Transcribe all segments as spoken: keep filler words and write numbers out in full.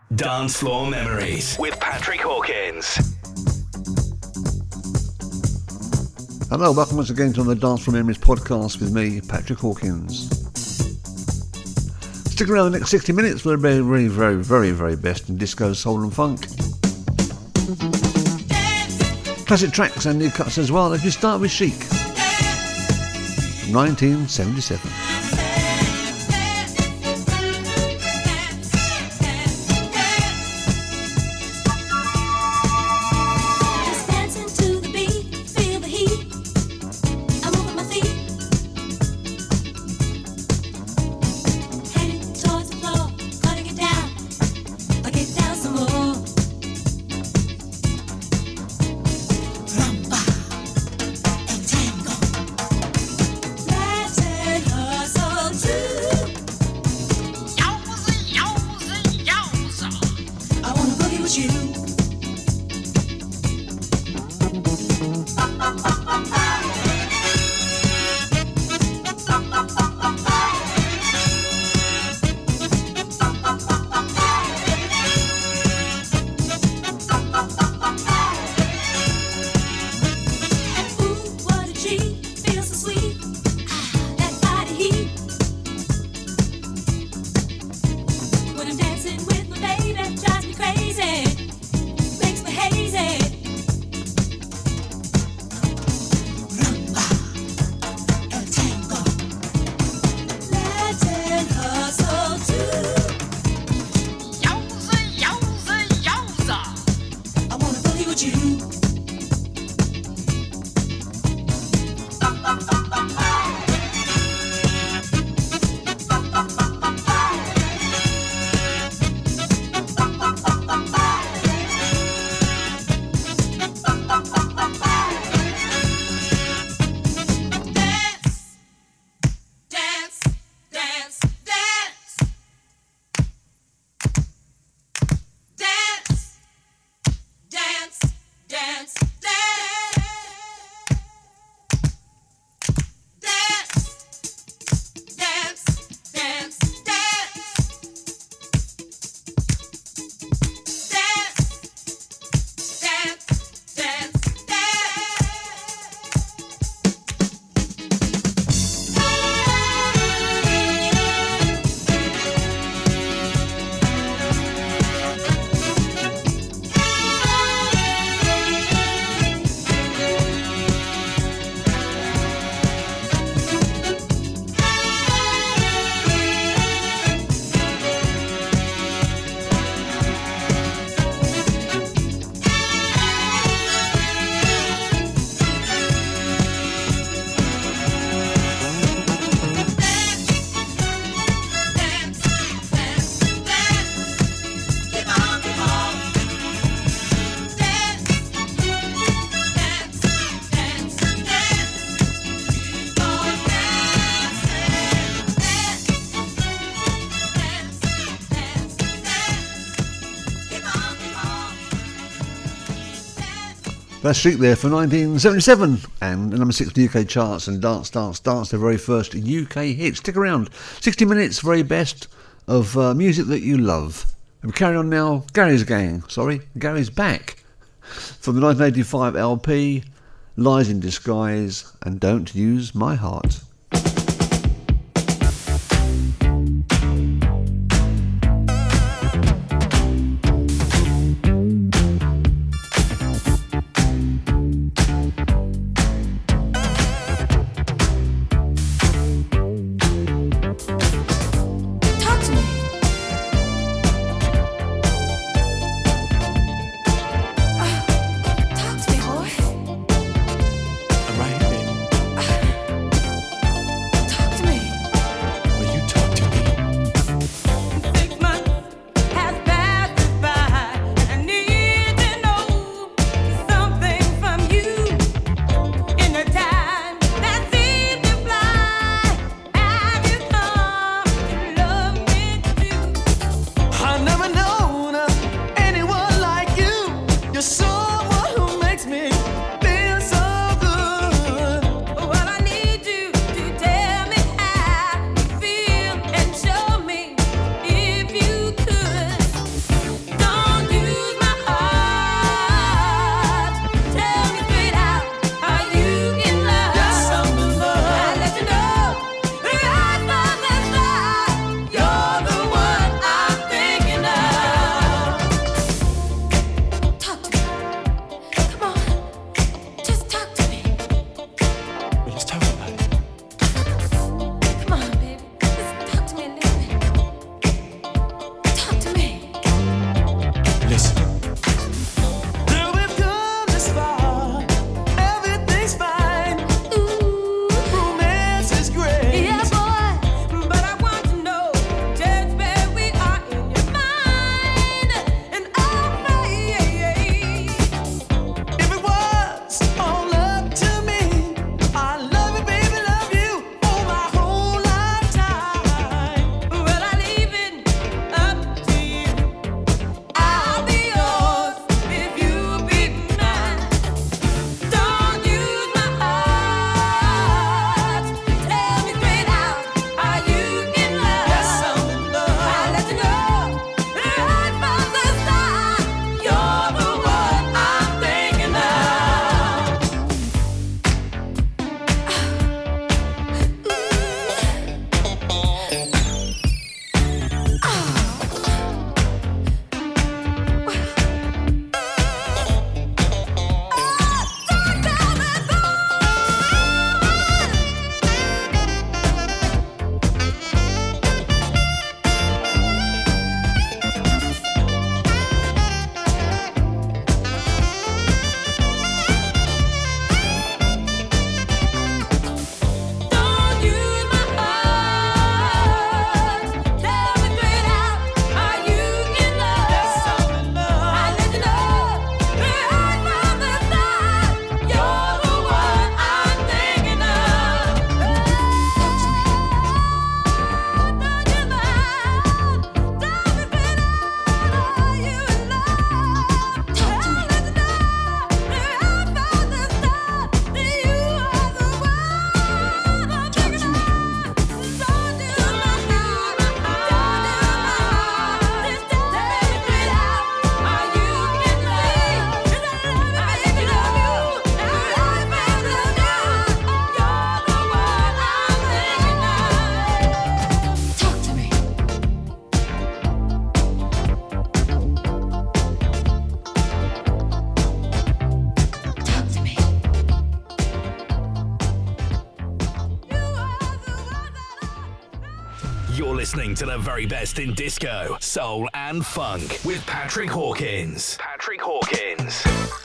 Dance Floor Memories with Patrick Hawkins. Hello, welcome once again to the Dance Floor Memories podcast with me, Patrick Hawkins. Stick around the next sixty minutes for the very, very, very, very, very best in disco, soul and funk. Classic tracks and new cuts as well. Let's just start with Chic, nineteen seventy-seven. That's Chic there for nineteen seventy-seven, and number six in the U K charts, and Dance, Dance, Dance, their very first U K hit. Stick around, sixty minutes, very best of uh, music that you love. And we carry on now, Gary's Gang, sorry, Gary's Back, from the nineteen eighty-five L P, Lies in Disguise, and Don't Use My Heart. Right, baby. listening to the very best in disco, soul, and funk with Patrick Hawkins. Patrick Hawkins.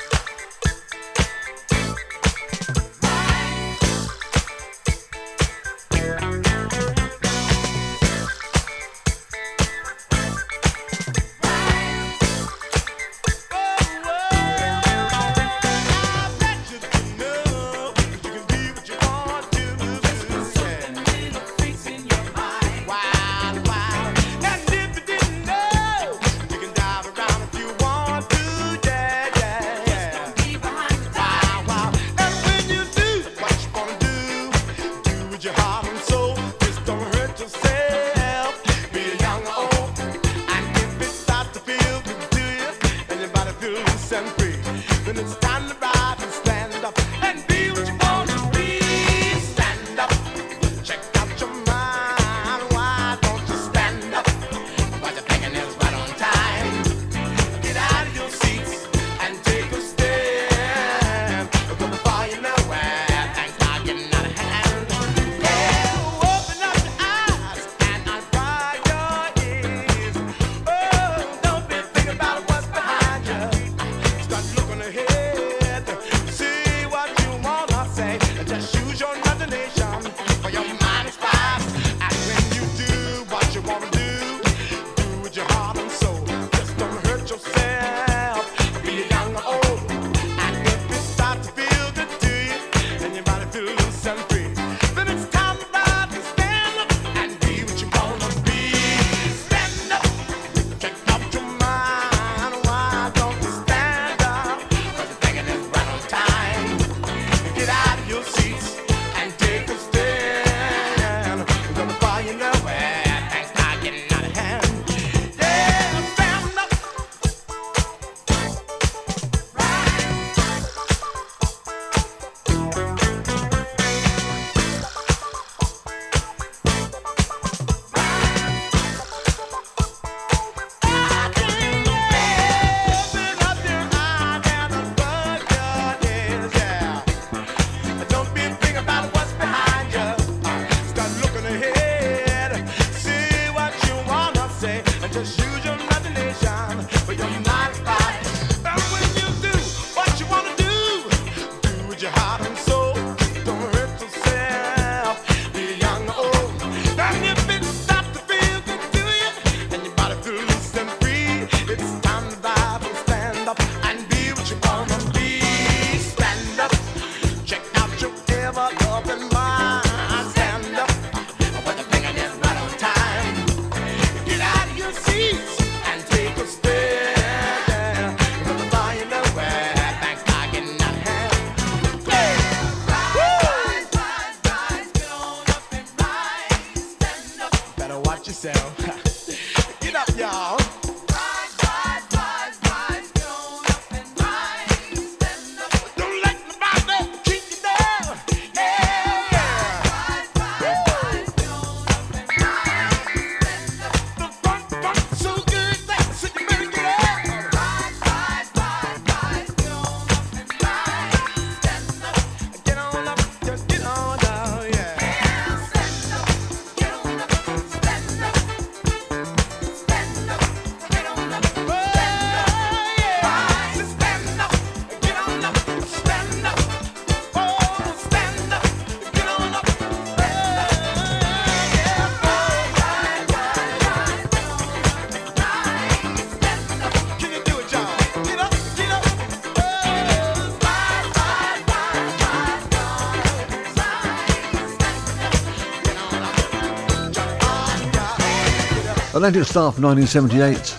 Atlantic Star from nineteen seventy-eight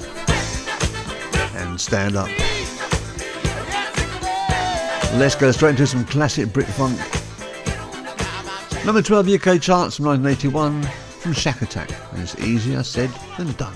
and Stand Up. Let's go straight into some classic Brit funk. Number twelve U K charts from nineteen eighty-one from Shack Attack. And it's easier said than done.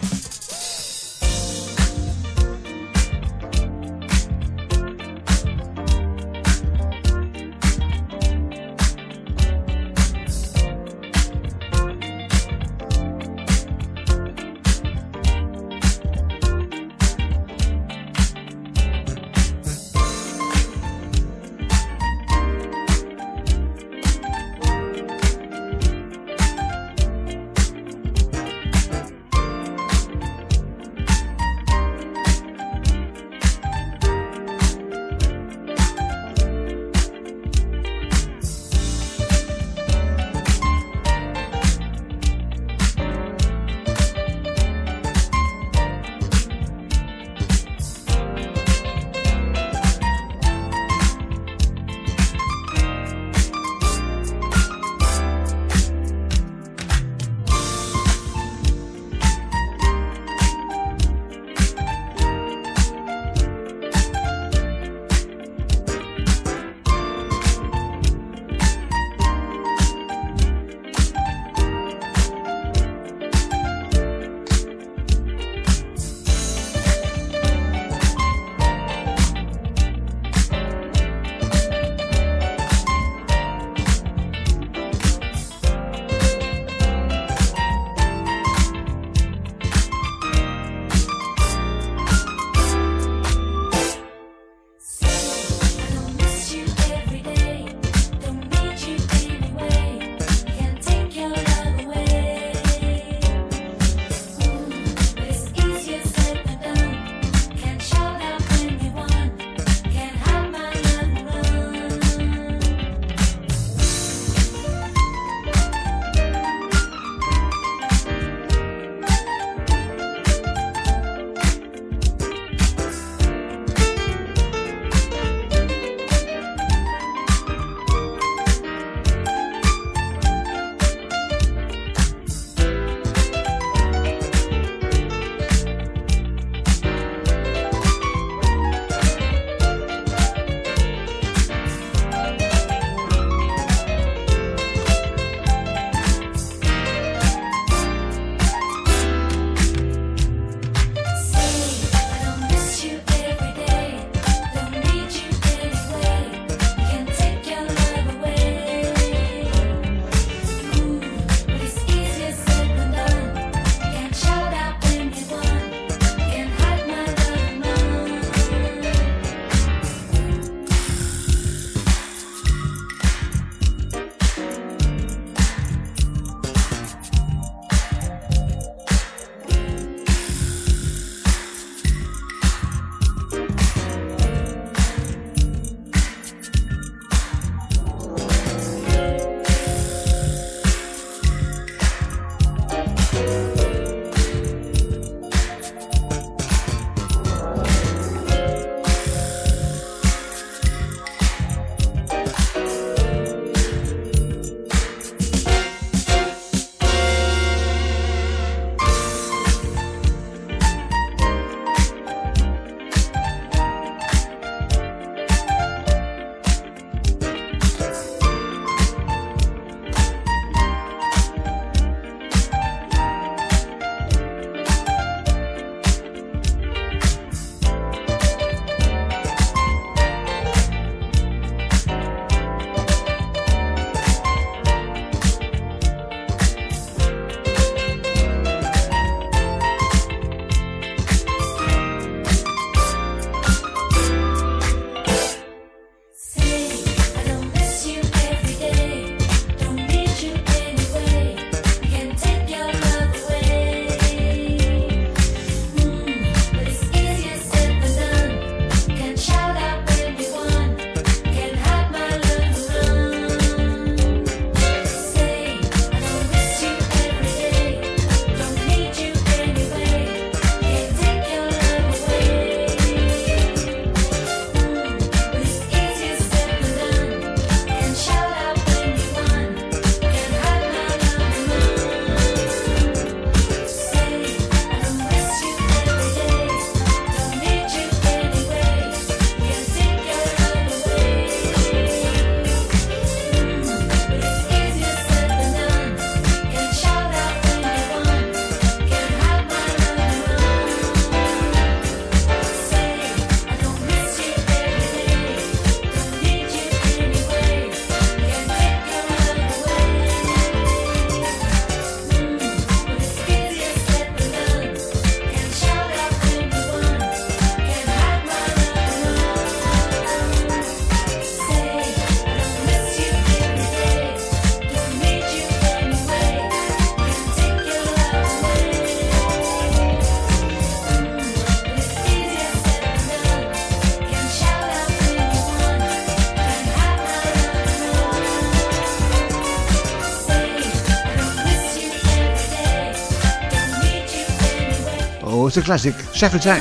course, a classic, Shack Attack,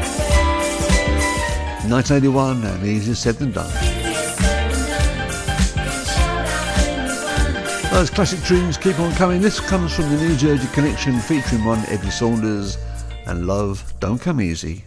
nineteen eighty-one, and easier said than done. Those classic tunes keep on coming. This comes from the New Jersey Connection featuring one Eddie Saunders and Love Don't Come Easy.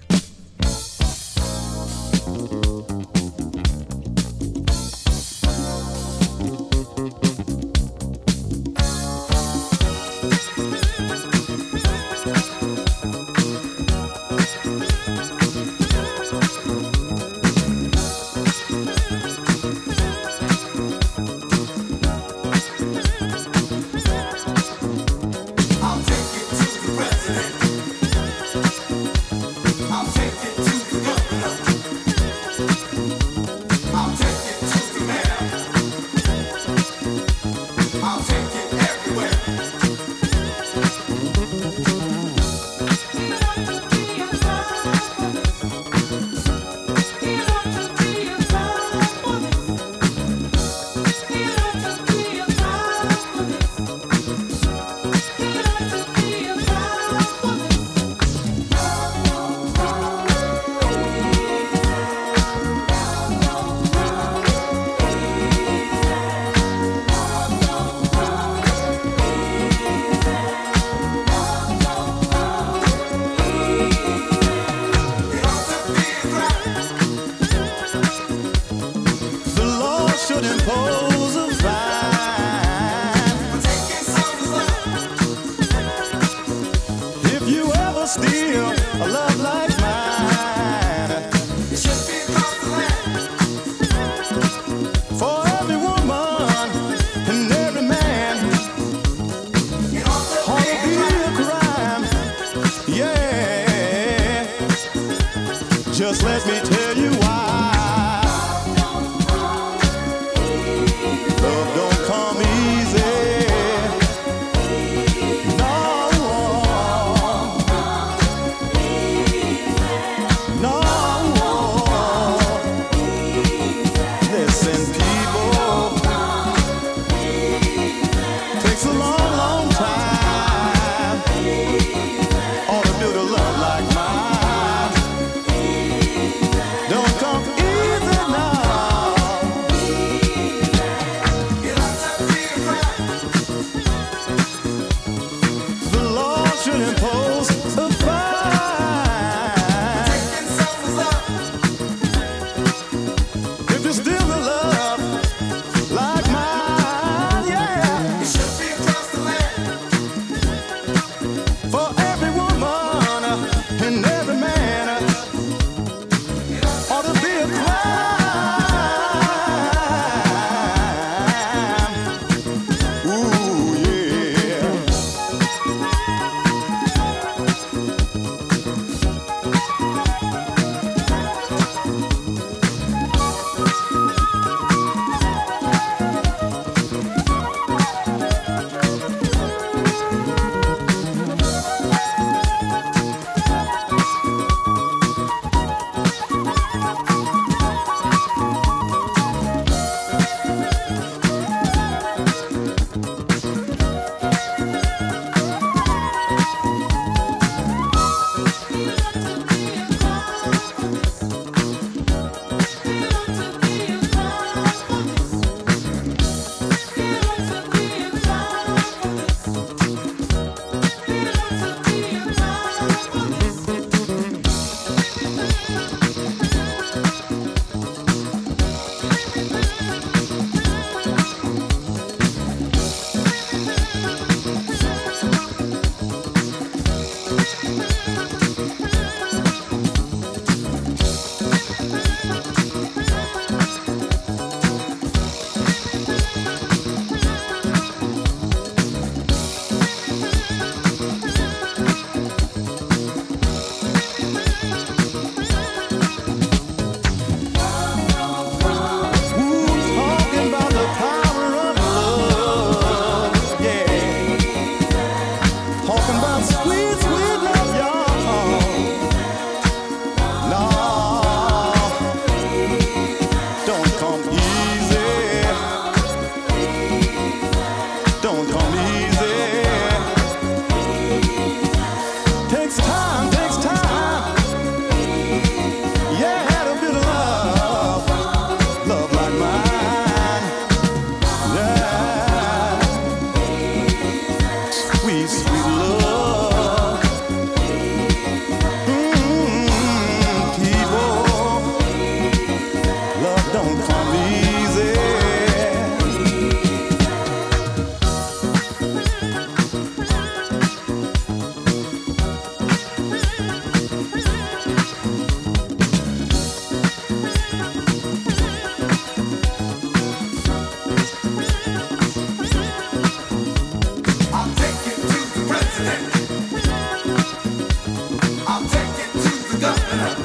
Don't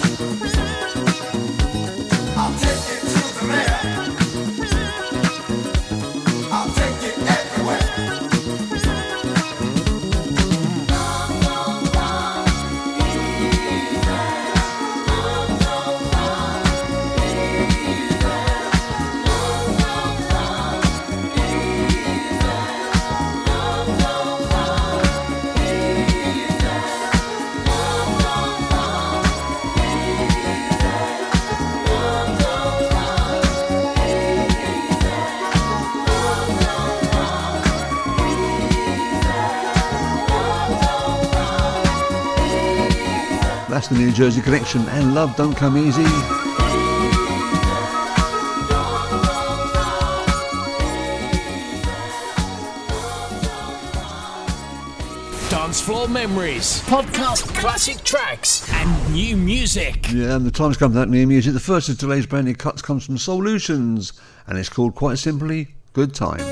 That's the New Jersey Connection and Love Don't Come Easy. Dance floor memories, podcast classic tracks, and new music. Yeah, and the time's come for that new music. The first of today's brand new cuts comes from Solutions, and it's called quite simply Good Time.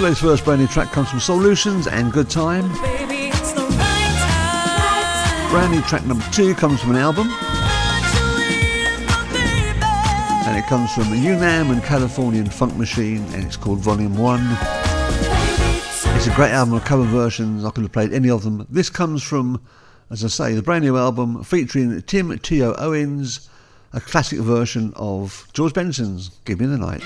Today's first brand new track comes from Solutions and Good Time. Baby, it's the right time. Brand new track number two comes from an album. And it comes from Unam and Californian Funk Machine, and it's called Volume one. It's a great album of cover versions. I could have played any of them. This comes from, as I say, the brand new album featuring Tim Tio Owens, a classic version of George Benson's Give Me the Night.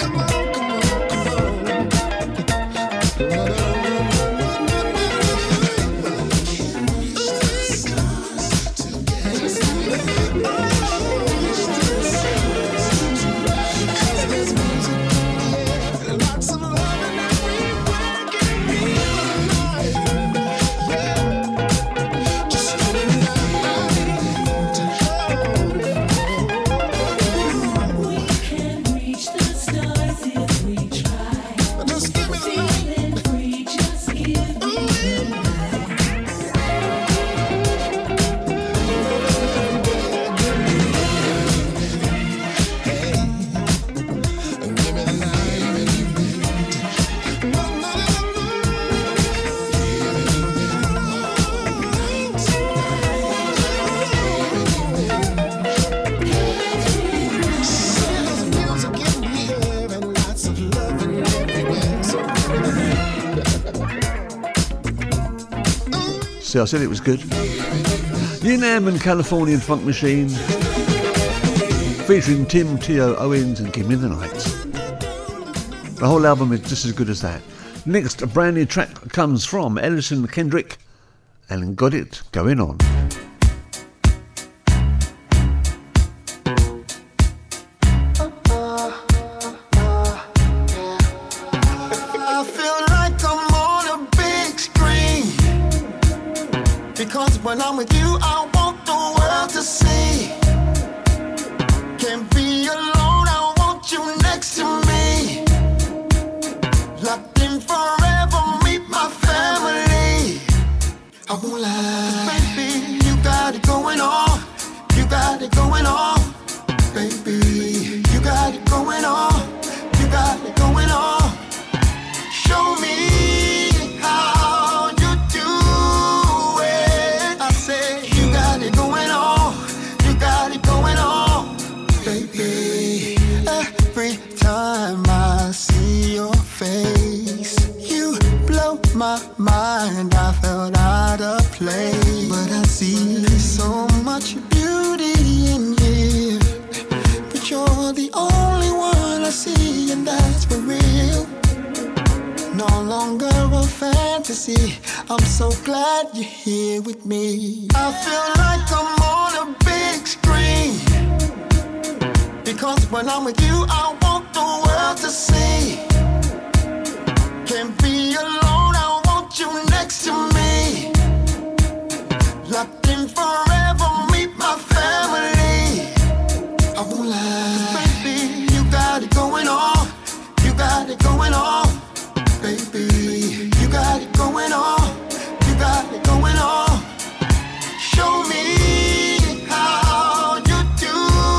Come on, come on, come on. See, I said it was good. Unam and Californian Funk Machine, featuring Tim, Tio, Owens and Give Me the Nights. The whole album is just as good as that. Next, a brand new track comes from Ellison Kendrick and Got It Going On. I feel like I'm on a big screen, because when I'm with you I want the world to see. Can't be alone, I want you next to me. Locked in forever, meet my family. I won't lie, baby, you got it going on. You got it going on, baby. You got it going on. You got it going on. Show me how you do it. I say you got it going on. You got it going on, baby. Every time I see your face, you blow my mind. I felt out of place, but I see so much beauty in you. But you're the only one I see, and that's for real. No longer a fantasy. I'm so glad you're here with me. I feel like I'm on a big screen, because when I'm with you I want the world to see. Can't be alone, I want you next to me. Locked in forever, meet my family. I won't lie, baby, you got it going on. You got it going on, baby. You got it going on. You got it going on. Show me how you do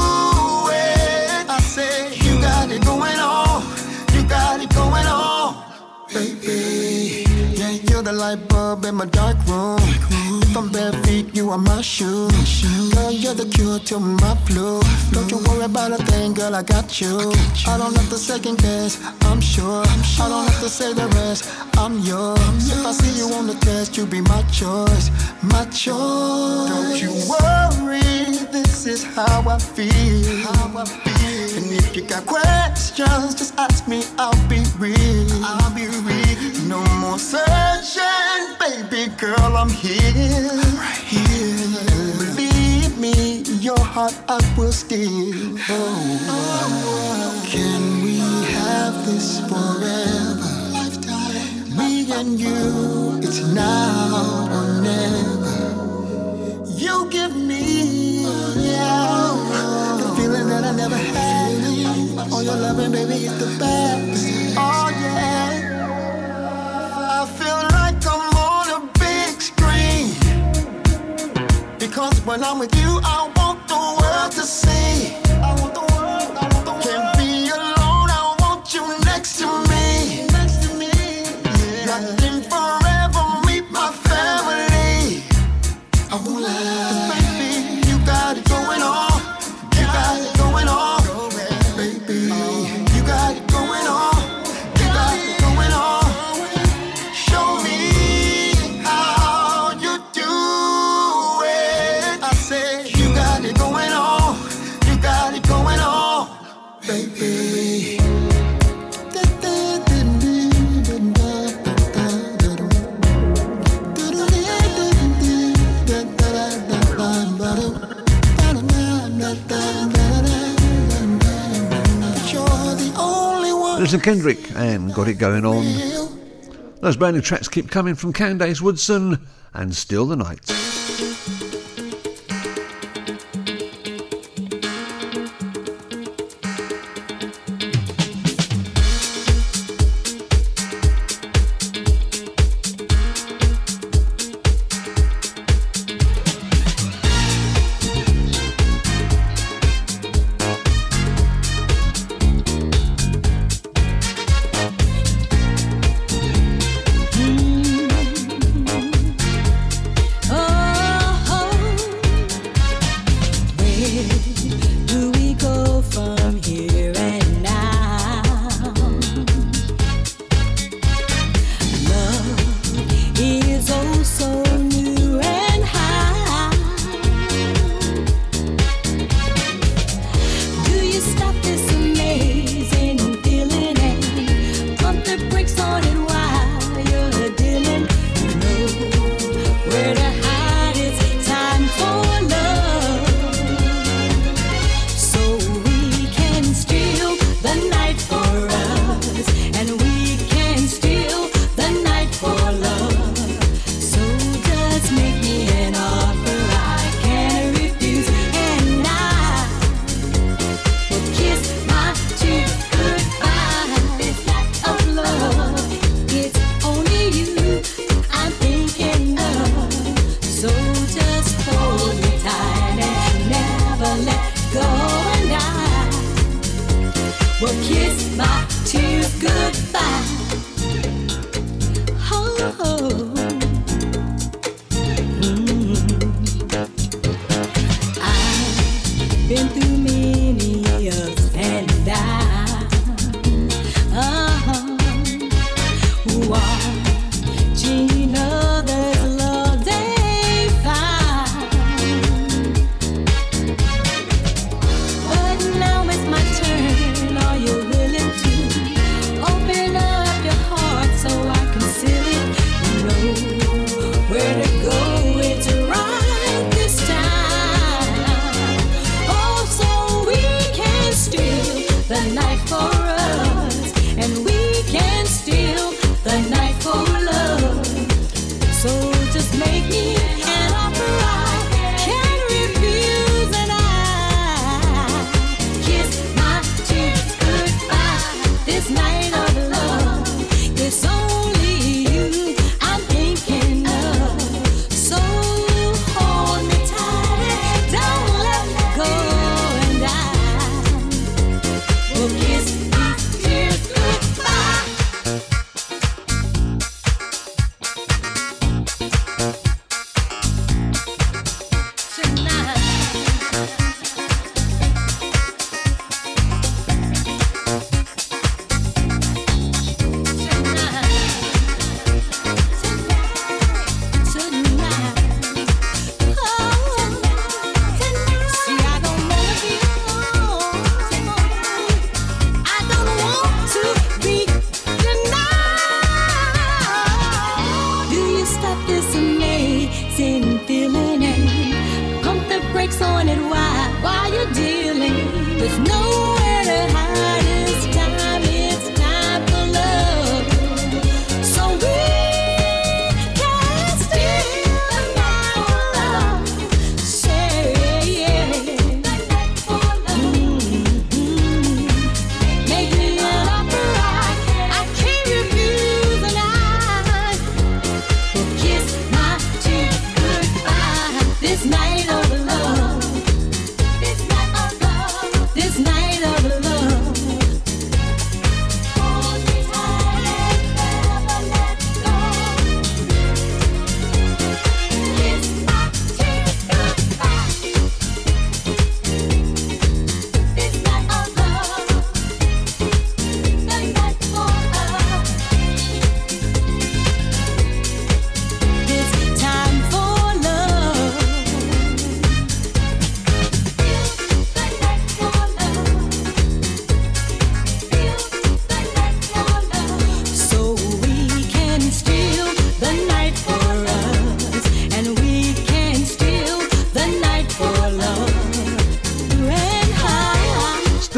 it. I say you got it going on. You got it going on, baby. Yeah, you're the light bulb in my dark room. From bare feet, you are my shoes. Girl, you're the cure to my flu. Don't you worry about a thing, girl, I got you. I don't have to second guess, I'm sure. I don't have to say the rest, I'm yours. If I see you on the test, you be my choice, my choice. Don't you worry, this is how I feel. How I feel. And if you got questions, just ask me, I'll be real. I'll be real. No more searching, baby girl, I'm here. Right here. Believe me, your heart I will steal. Oh, oh, can we have this forever? Lifetime. Me and you, it's now or never. You give me, yeah, the feeling that I never had. Oh, your loving, baby, is the best. Oh, yeah. I feel like I'm on a big screen, because when I'm with you, I want the world to see. I want the world, I want the world. Can't be alone, I want you next to me. Next to me, yeah. Locked in forever, meet my family. I won't lie, baby, you got it going on. You got it going on, baby. You got it going on. You got it going on. Show me how you do it. I say you got it going on. You got it going on, baby. Listen, Kendrick and Got It Going On. Those brand new tracks keep coming from Candace Woodson and Still the Nights. Oh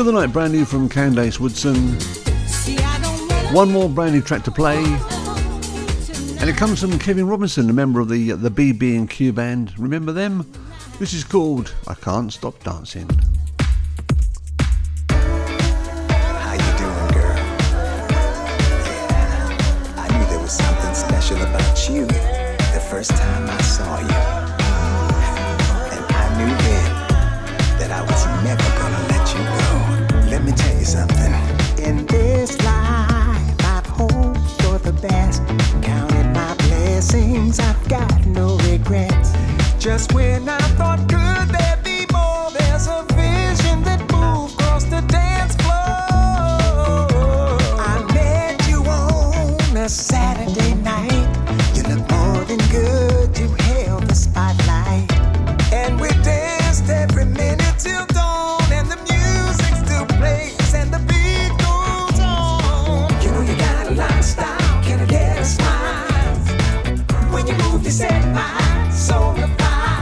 Feel the Night, brand new from Candace Woodson. One more brand new track to play, and it comes from Kevin Robinson, a member of the the B B and Q band. Remember them? This is called I Can't Stop Dancing. How you doing, girl? Yeah, I knew there was something special about you the first time I saw you, and I knew then that I was never gonna let you go. Let me tell you something. In this life, I've hoped for the best, counted my blessings, I've got no regrets. Just when I thought, could there be more, there's a vision that moved across the dance floor. I met you on a Saturday night. You look more than good, you held the spotlight, and we danced every minute till dawn, and the music still plays and the beat goes on. You know you got a lot of style, can I get a smile? When you move, you set my soul afire.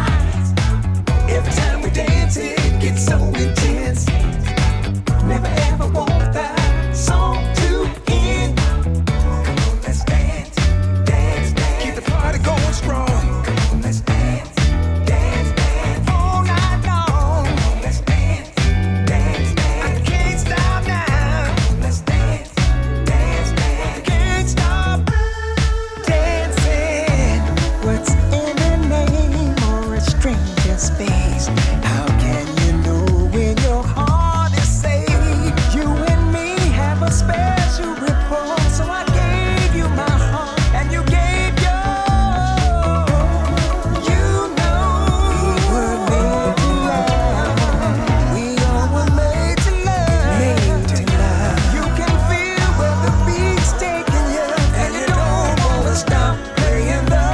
Every time we dance, it gets so intense. Never ever want that song to end. Come on, let's dance, dance, dance. Keep the party going strong. Come on, let's dance, dance, dance. All night long. Come on, let's dance, dance, dance. I can't stop now. Come on, let's dance, dance, dance. I can't stop dancing. What's in a name or a stranger's face? How can you know when your heart is safe? You and me have a special rapport, so I gave you my heart and you gave yours. You know we were made to love. We all were made to love. Made to love. You can feel where the beat's taking you, and you don't wanna stop playing the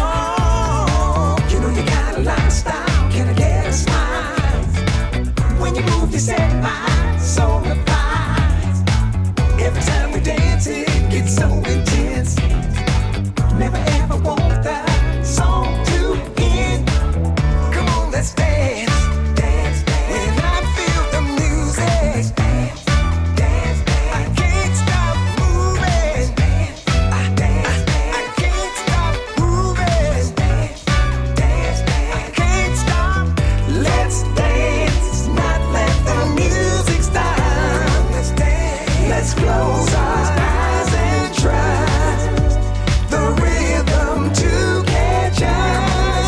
song. You know you got a lot of style. Can I get a smile? When you move, you set my soul afire. Every time we dance, it gets so intense. Never ever want that song to end. Come on, let's dance, dance, dance. When I feel the music, dance, dance, dance. I can't stop moving. Dance, I dance, I can't stop moving. Dance, dance, dance. I can't stop. Let's dance, not let the music stop. Let's dance. Let's close our eyes and try the rhythm to catch us.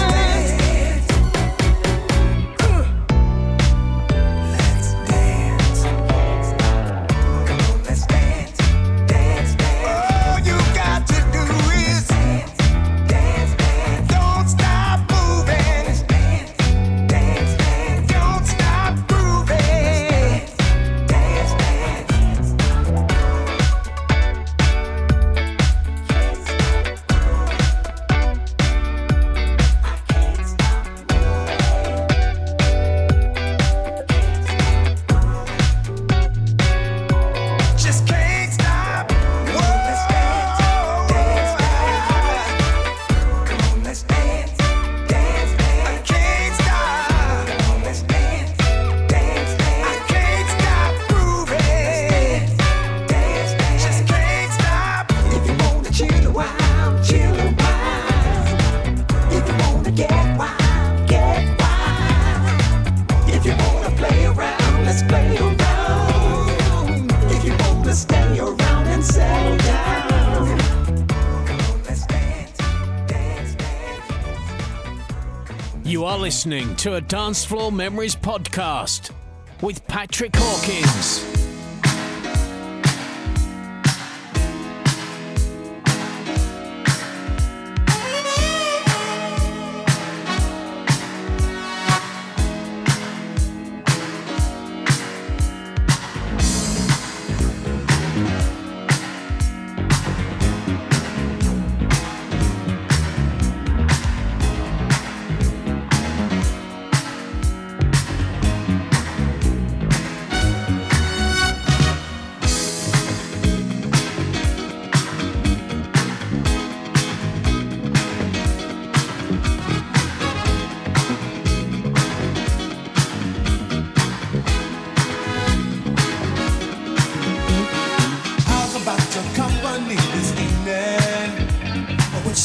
Let's dance. Come on, let's dance, dance, dance. All you got to do is dance, dance, dance. Don't stop moving. Dance, dance, dance. Don't stop grooving. Dance, dance. Just can't stop. Come on, let's dance, dance, dance. Come on, let's dance, dance, dance. I can't stop. Come on, let's dance, dance, dance. I can't stop grooving. Dance, dance. Just can't stop. If you wanna chill a while, chill a while. If you wanna get wild, get wild. If you wanna play around, let's play around. If you wanna stay around and settle down, come on, let's dance, dance, dance. You are listening to a Dance Floor Memories podcast with Patrick Hawkins.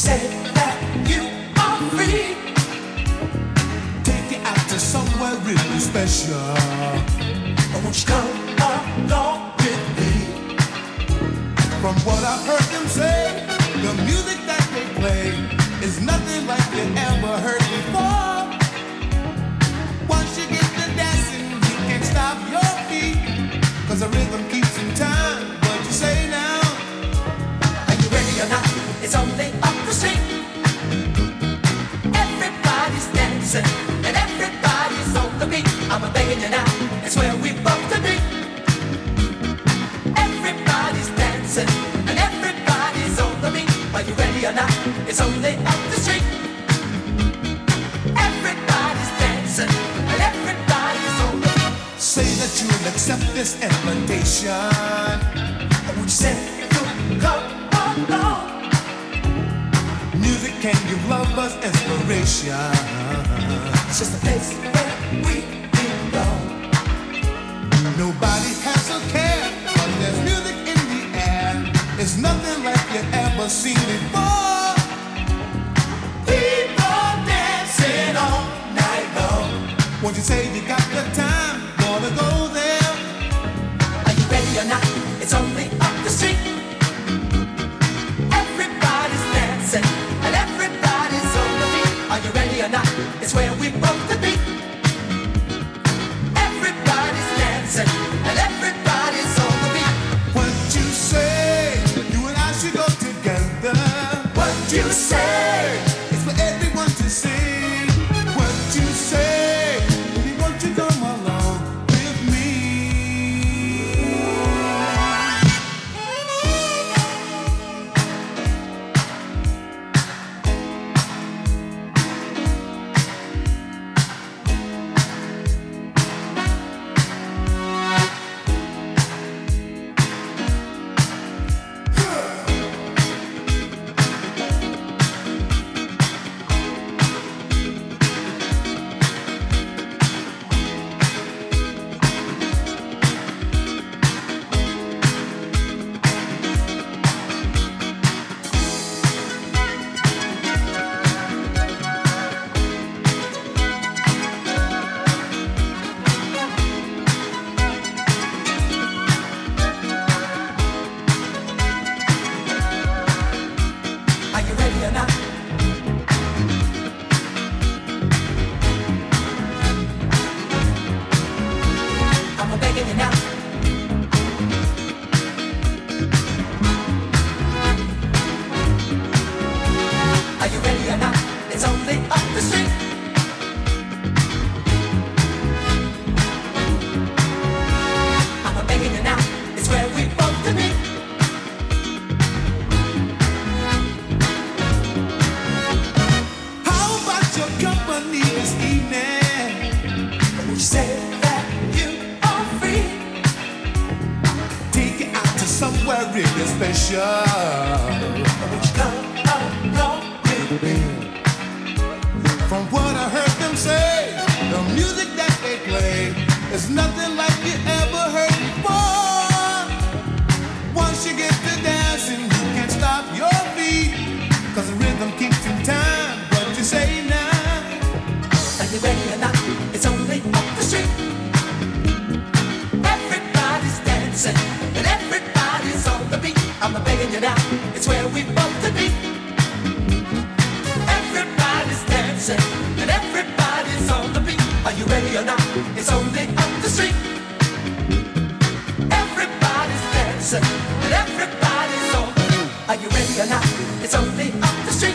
say that you are free, take you out to somewhere really special. Oh, won't you come along with me? From what I've heard them say, the music that they play is nothing like you ever heard before. Once you get to dancing, you can't stop your feet, 'cause the rhythm keeps in time. What you say now? Are you ready or not? It's only up the street. Everybody's dancing and everybody's on the beat. I'm begging you now, it's where we both to be. Everybody's dancing and everybody's on the beat. Are you ready or not? It's only up the street. Everybody's dancing and everybody's on the beat. Say that you'll accept this invitation. I would say you'll come along. Music can give lovers inspiration. It's just a place where we belong. Nobody has a care, but there's music in the air. It's nothing like you ever seen before. People dancing all night long. Won't you say you got the time? Wanna go there? Are you ready or not? It's only up the street. Everybody's dancing and everybody's on the beat. Are you ready or not? It's where we both to be. Everybody's dancing and everybody's on the beat. What you say? You and I should go together. What you say? It's for everyone to see. What you say? Baby, won't you come along with me? Are you ready or not? I'm begging you now. Are you ready or not? It's only up the street. I'm begging you now. It's where we both to be. How about your company this evening? You say that you are free, take you out to somewhere really special. Would you come along with me? From what I heard them say, the music that they play is nothing like you ever heard before. Once you get to dancing, you can't stop your feet, 'cause the rhythm keeps in time. What you say now? Are you ready or not? It's only up the street. Everybody's dancing and everybody's on the beat. I'm begging you now, it's where we both to be. Everybody's dancing and everybody's on the beat. Are you ready or not? It's only up the street. Everybody's dancing and everybody's on the beat. Are you ready or not? It's only up the street.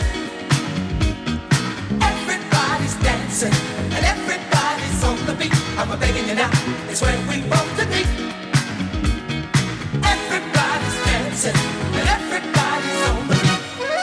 Everybody's dancing and everybody's on the beat. I'm begging you now, it's where we both to be. Everybody's dancing and everybody's on the beat.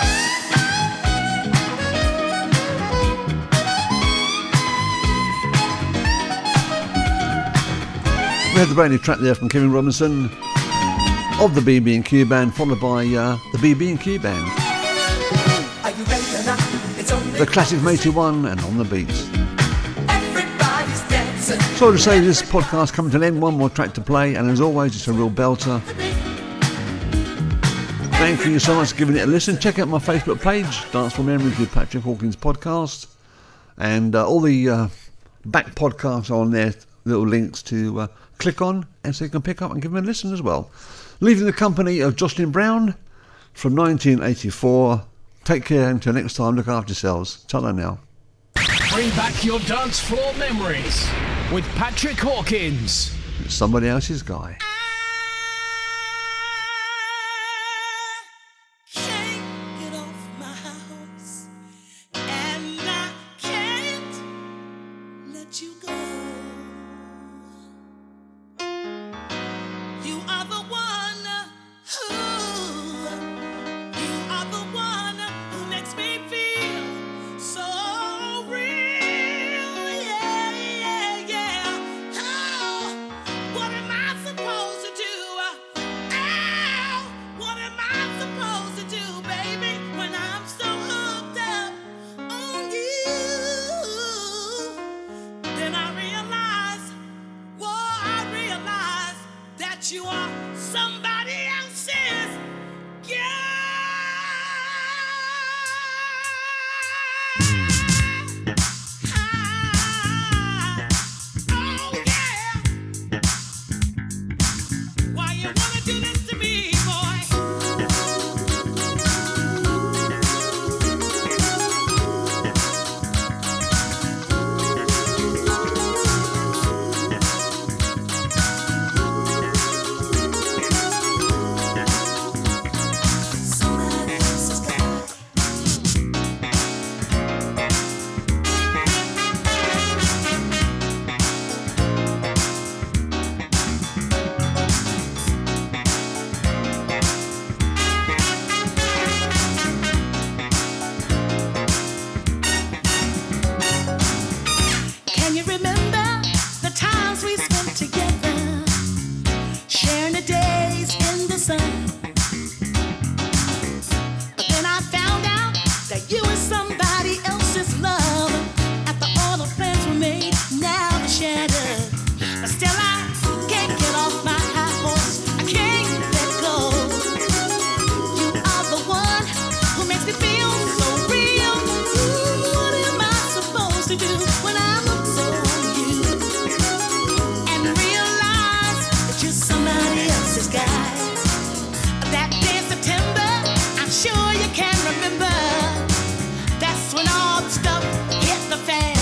We had the brand new track there from Kevin Robinson of the B B and Q Band, followed by uh, the B B and Q Band. Are you ready or not? It's only The classic from eighty-one and On the Beats. everybody's dancing. Sorry to say this podcast coming to an end, one more track to play, and as always it's a real belter. Thank you so much for giving it a listen. Check out my Facebook page, Danceful Memories with Patrick Hawkins Podcast, and uh, all the uh, back podcasts are on there, little links to uh, click on, and so you can pick up and give them a listen as well. Leaving the company of Jocelyn Brown from nineteen eighty-four. Take care until next time. Look after yourselves. Ta-ra now. Bring back your dance floor memories with Patrick Hawkins. It's somebody else's guy. Can't get off my house, and I can't let you go. You are the one who, you are the one who makes me feel so real, yeah, yeah, yeah. Oh, what am I supposed to do? Oh, what am I supposed to do, baby, when I'm so hooked up on you? Then I realize, whoa, I realize that you are somebody else's girl. Oh, yeah. Why you wanna do this to me, boy? Somebody else's guy. Can you remember the times we spent together, sharing the days in the sun? But then I found out that you were somebody else's love. After all the plans were made, now they're shattered. But still I can't get off my high horse. I can't let go. You are the one who makes me feel so real. Ooh, what am I supposed to do when I'm hooked on you? And realize that you're somebody else's guy. That day in September, I'm sure you can remember. That's when all the stuff hit the fan.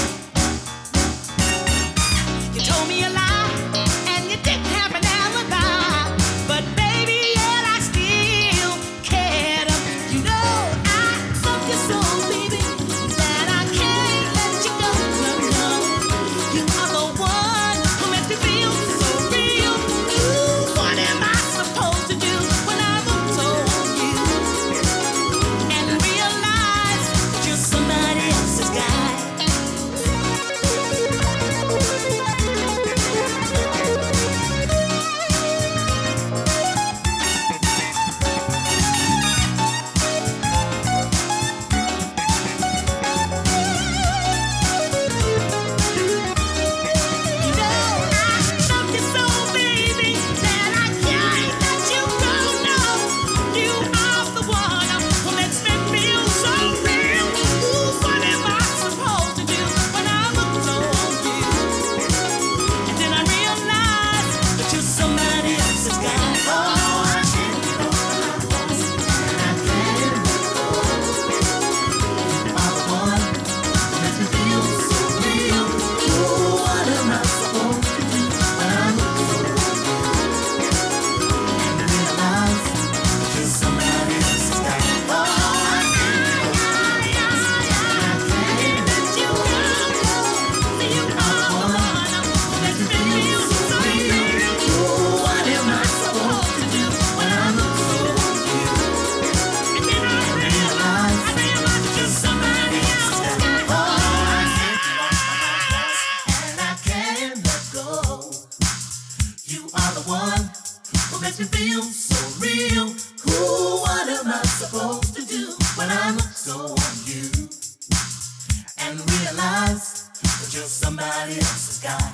You told me a lie, and you didn't have an alibi. But baby, yet I still cared. You know I love you so, baby, that I can't let you go. No, no. You are the one who makes me feel so real. Ooh, what am I supposed to do when I'm hooked on you? And realize that you're somebody else's guy. You know I love you so, baby, that I can't let you go. No, you are the one who makes me feel so real. Ooh, what am I supposed to do when I'm hooked on you? And then I realize that you're somebody else's guy. Oh, I can't get over my loss, and I can't let go. You are the one who makes me feel so real. Ooh, what am I supposed to do when I'm hooked on you? And realize that you're somebody else's guy. Oh, I can't, I can't let you go. You are the one who makes me feel so real. Ooh, what am I supposed to do when I'm hooked on you? And then I realize, I realize that you're somebody else's guy. Oh, I can't get off my horse, and I can't let go. You are the one who makes me feel so real. Ooh, what am I supposed to do when I'm hooked on you? And realize that you're somebody else's guy.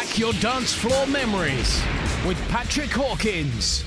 back your dance floor memories with Patrick Hawkins.